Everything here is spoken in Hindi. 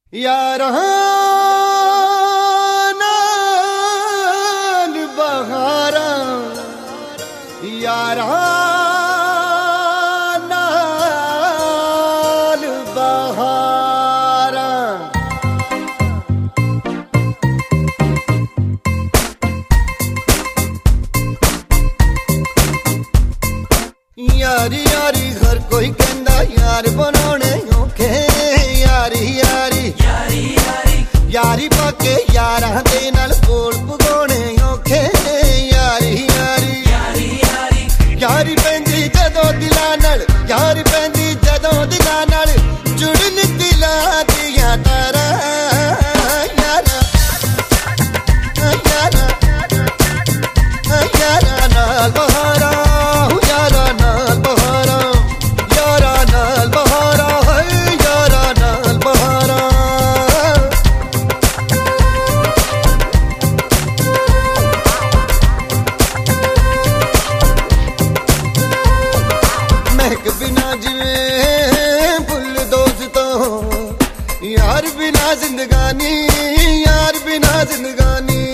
यार नाल बहारा यार नाल बहारा यारी यारी हर कोई कहंदा यार बनाने औखे यारी यारी यारी यारी यारी पाके यारां दे नाल कोल पुगाने औखे यारी यारी यारी यारी यारी पैंदी जदों दिलां नाल यारी पैंदी जदों दिलां नाल जुड़न दिलां दियां तारा यारा यारा यारा नाल बहारा यारा नाल बहारा यारा नाल बहारा यारा नाल बहारा महक बिना जिवें फुल दोस्तों यार बिना जिंदगानी यार बिना जिंदगानी